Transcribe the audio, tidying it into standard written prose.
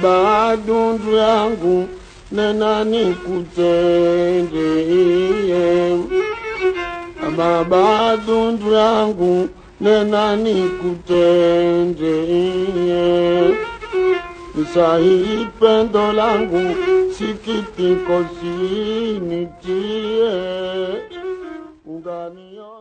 Baba dundu yangu nena nikutende. Baba dundu yangu nena nikutende. Sahi pendo langu sikitiko sinitie. Unganio